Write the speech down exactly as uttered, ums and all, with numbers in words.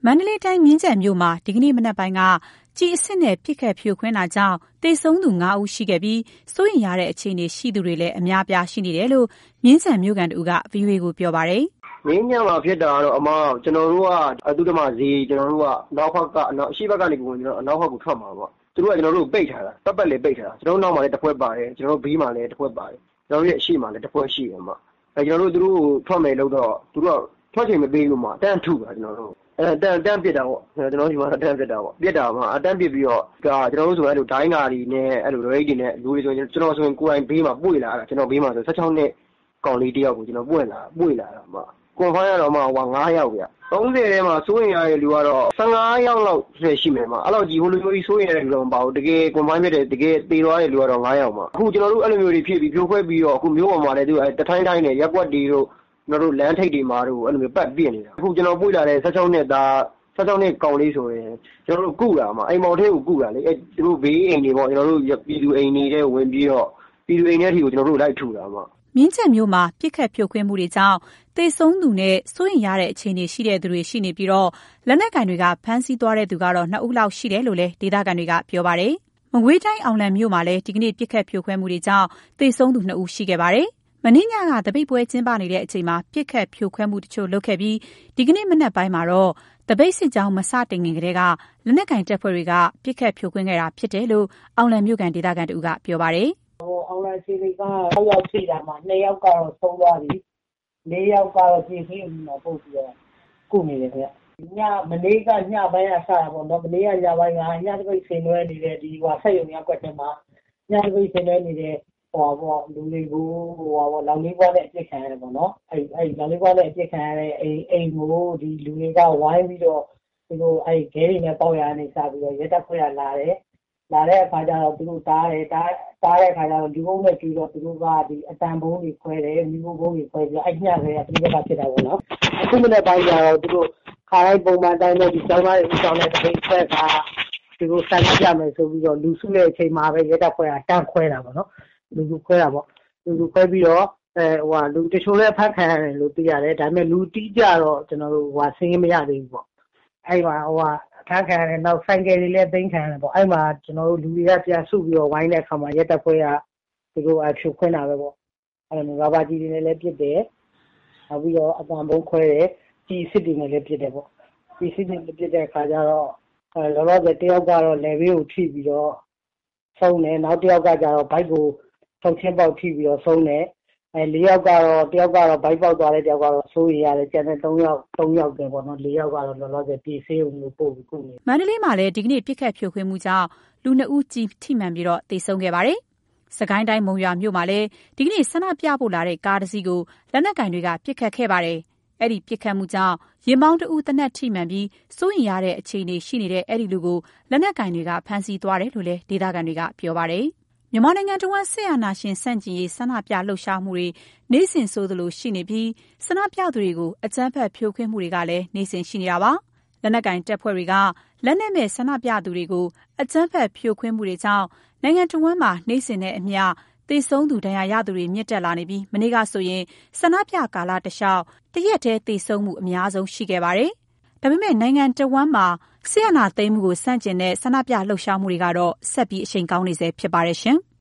မန္တလေးတိုင်းမြင်းခြံမြို့မှာဒီကနေ့မနက်ပိုင်းကကျည်အစစ်နဲ့ပစ်ခတ်ဖြိုခွင်းတာကြောင့်သေဆုံးသူငါးဦးရှိခဲ့ပြီးစိုးရိမ်ရတဲ့အခြေအနေရှိသူတွေလည်းအများအပြားရှိနေတယ်လို့မြင်းခြံမြို့ခံတို့က ဗွီအိုအေကိုပြောပါတယ်။မြင်းခြံမှာဖြစ်တာကတော့အမကျွန်တော်တို့ကအတုဓမ္မဈေးကျွန်တော်တို့ကနောက်ဘက်ကအနောက်အရှိဘက်ကနေကိုကျွန်တော်အနောက်ဘက်ကိုထွက်မှာပေါ့။သူတို့ကကျွန်တော်တို့ပိတ်ထားတာပတ်ပတ်လေးပိတ်ထားတာကျွန်တော်တို့နောက်မှာလည်းတစ်ဖွဲ့ပါတယ်ကျွန်တော်တို့ဘေးမှာလည်းတစ်ဖွဲ့ပါတယ်ကျွန်တော်တို့ရဲ့အရှိမှာလည်းတစ်ဖွဲ့ရှိတယ်အမ။အဲကျွန်တော်တို့သူတို့ထွက်မယ်လို့တော့သူတို့ကထွက်ချိန်မပေးဘူးမှာတန်းထုတာကျွန်တော်တို့အဲတန်းတန်းပစ်တာပေါ့ကျွန်တော်ဒီမှာတန်းပစ်တာပေါ့ပစ်တာမှာအတန်းပစ်ပြီးတော့ကကျွန်တော်တို့ဆိုအဲ့လိုဒိုင်းနာတွေနဲ့အဲ့လိုရိတ်တွေနဲ့လူတွေဆိုရင်ကျွန်တော်ဆိုရင်ကိုယ်တိုင်ဘေးမှာပွေလာတာကျွန်တော်ဘေးမှာဆို16နှစ်ကောင်လေးတယောက်ကိုကျွန်တော်ပွေလာပွေလာတာမှာကွန်ဖိုင်းရတော့မှဟိုငါးယောက်ဗျ30ထဲမှာစိုးရင်ရတဲ့လူကတော့15ယောက်လောက်ရှိမယ်မှာအဲ့လိုကြီးဟိုလိုမျိုးကြီးစိုးရင်ရတဲ့လူတော့မပါဘူးတကယ်ကွန်ဖိုင်းဖြစ်တဲ့တကယ်သေသွားတဲ့လူကတော့9ယောက်မှာအခုကျွန်တော်တို့အဲ့လိုမျိုးတွေဖြစ်ပြီးပြိုခွဲပြီးတော့အခုမျိုးပေါ်မှာလည်းသူတထိုင်းတိုင်းနဲ့ရက်ွက်တွေတို့ကျွန်တော်တို့လမ်းထိပ်တွေမှာတို့အဲ့လိုမျိုးပတ်ပြည့်နေတာအခုကျွန်တော်ပွေလာတဲ့16နှစ်သား16နှစ်ကောင်လေးဆိုရင်ကျွန်တော်တို့ကုတာမှာအိမ်မော်ထဲကိုကုတာလေအဲသူတို့ဘေးအိမ်တွေပေါ့ကျွန်တော်တို့ပြည်သူအိမ်တွေဝင်ပြီးတော့ပြည်သူအိမ်ထဲထိကိုကျွန်တော်တို့လိုက်ထူတာမှာမြင်းခြံမြို့မှာပြစ်ခတ်ဖြိုခွင်းမှုတွေကြောင့်သေဆုံးသူနဲ့စိုးရိမ်ရတဲ့အခြေအနေရှိတဲ့သူတွေရှိနေပြီးတော့လက်နက်ကင်တွေကဖမ်းဆီးသွားတဲ့သူကတော့နှစ်ဦးလောက်ရှိတယ်လို့လည်းဒေသခံတွေကပြောပါတယ်။မကွေးတိုင်းအောင်လံမြို့မှာလည်းဒီကနေ့ပြစ်ခတ်ဖြိုခွဲမှုတွေကြောင့်သေဆုံးသူနှစ်ဦးရှိခဲ့ပါတယ်။မနေ့ညကတပိတ်ပွဲကျင်းပနေတဲ့အချိန်မှာပြစ်ခတ်ဖြိုခွဲမှုတချို့လုပ်ခဲ့ပြီးဒီကနေ့မနက်ပိုင်းမှာတော့တပိတ်စစ်ကြောင်းမစတင်ခင်ကတည်းကလက်နက်ကင်တပ်ဖွဲ့တွေကပြစ်ခတ်ဖြိုခွင်းခဲ့တာဖြစ်တယ်လို့အောင်လံမြို့ကန်ဒေသခံတို့ကပြောပါတယ်။ဟိုအောင်လံစီတွေက၆ယောက်ရှိတာမှာ၂ယောက်ကတော့ဆုံးသွားပြီ၄ယောက်ကတော့ပြည်စည်းအမှုမှာပုတ်ပြီးတော့ကုနေတယ်ခင်ဗျ။ညမနေ့ကညပိုင်းအစားပေါ့နော်မနေ့ကညပိုင်းကညတပိတ်ဆင်နွှဲနေတဲ့ဒီဟိုဆက်ရုံရက်ကွက်ထဲမှာညတပိတ်ဆင်နွှဲနေတဲ့ဟိုပေါ့လူတွေကိုဟိုပေါ့လောင်လေးပွားနဲ့အပြစ်ခံရတယ်ပေါ့နော်အဲ့အဲ့လောင်လေးပွားနဲ့အပြစ်ခံရတဲ့အိမ်အိမ်ကိုဒီလူတွေကဝိုင်းပြီးတော့သူတို့အဲ့ခဲတွေနဲ့ပေါက်ရနေစားပြီးတော့ရက်တက်ခွဲရလာတယ်လာတဲ့အခါကျတော့သူတို့တားတယ်တားတားတဲ့အခါကျတော့ဒီဘုံနဲ့ကြည့်တော့သူတို့ကဒီအတန်ဘုံတွေခွဲတယ်မိဘဘုံတွေခွဲပြီးအဲ့ညခဲကပြိပကဖြစ်တာပေါ့နော်အခုမနေ့ပိုင်းကျတော့သူတို့ခါတိုင်းပုံမှန်တိုင်းနဲ့ဒီကျောင်းသားတွေဦးဆောင်တဲ့တပိတ်ဆက်ကသူတို့စမ်းကြမယ်ဆိုပြီးတော့လူစုတဲ့အချိန်မှာပဲရက်တက်ခွဲတာတန်းခွဲတာပေါ့နော်လူစုခွဲတာပေါ့လူစုခွဲပြီးတော့အဲဟိုဟာလူတချို့လည်းဖတ်ခံရတယ်လို့သိရတယ်ဒါပေမဲ့လူတီးကြတော့ကျွန်တော်တို့ဟိုဟာဆင်းမရသေးဘူးပေါ့အဲ့မှာဟိုဟာဖတ်ခံရတယ်နောက်ဆိုင်ကယ်တွေလည်းသိမ်းခံရတယ်ပေါ့အဲ့မှာကျွန်တော်တို့လူတွေကပြန်စုပြီးတော့ဝိုင်းတဲ့အခါမှာရက်တက်ခွဲကသူတို့အဖြူခွင်းတာပဲပေါ့အဲ့လိုရာဘာကြီးတွေနဲ့လည်းပြစ်တယ်နောက်ပြီးတော့အတန်ဘုံခွဲတယ်ကြီးစစ်တွေနဲ့လည်းပြစ်တယ်ပေါ့ကြီးစစ်တွေနဲ့ပြစ်တဲ့အခါကျတော့အဲလောလောဆယ်တယောက်ကတော့ level ကိုထိပြီးတော့ဆုံးတယ်နောက်တစ်ယောက်ကကျတော့ဘိုက်ကိုထုတ်ချင်းပေါက်ထိပြီးတော့ဆုံးတယ်အဲ၄ယောက်ကတော့တယောက်ကတော့ဘိုက်ပေါက်သွားတဲ့တယောက်ကတော့စိုးရိမ်ရတယ်ကျန်တဲ့၃ယောက်၃ယောက်တည်းပေါ့နော်၄ယောက်ကတော့လောလောဆယ်ပြည်ဆေးုံကိုပို့ပြီးကုနေမန္တလေးမှာလည်းဒီကနေ့ပြစ်ခတ်ဖြိုခွင်းမှုကြောင့်လူနှစ်ဦးကြီးထိမှန်ပြီးတော့သေဆုံးခဲ့ပါတယ်။စကိုင်းတိုင်းမုံရွာမြို့မှာလည်းဒီကနေ့ဆန္ဒပြဖို့လာတဲ့ကားတစ်စီးကိုလက်နက်ကင်တွေကပြစ်ခတ်ခဲ့ပါတယ်။အဲ့ဒီပြစ်ခတ်မှုကြောင့်ရင်မောင်းတအူးတနက်ထိမှန်ပြီးစိုးရင်ရတဲ့အခြေအနေရှိနေတဲ့အဲ့ဒီလူကိုလက်နက်ကင်တွေကဖမ်းဆီးသွားတယ်လို့လည်းဒေသခံတွေကပြောပါတယ်။မြန်မာနိုင်ငံတဝန်းစစ်အာဏာရှင်ဆန့်ကျင်ရေးဆန္ဒပြလှုပ်ရှားမှုတွေနေ့စဉ်ဆိုသလိုရှိနေပြီးဆန္ဒပြသူတွေကိုအကြမ်းဖက်ဖြိုခွင်းမှုတွေကလည်းနေ့စဉ်ရှိနေတာပါ။လက်နက်ကင်တပ်ဖွဲ့တွေကလက်နက်မဲ့ဆန္ဒပြသူတွေကိုအကြမ်းဖက်ဖြိုခွင်းမှုတွေကြောင့်နိုင်ငံတဝန်းမှာနေ့စဉ်နဲ့အမျှသေဆုံးသူဒဏ်ရာရသူတွေမြင့်တက်လာနေပြီးမနေ့ကဆိုရင်ဆန္ဒပြကာလတစ်လျှောက်တရက်တည်းသေဆုံးမှုအများဆုံးရှိခဲ့ပါတယ်။ဒါပေမဲ့နိုင်ငံတဝန်းမှာစစ်အာဏာသိမ်းမှုကိုဆန့်ကျင်တဲ့ဆန္ဒပြလှုပ်ရှားမှုတွေကတော့ဆက်ပြီးအရှိန်ကောင်းနေဆဲဖြစ်ပါတယ်ရှင်။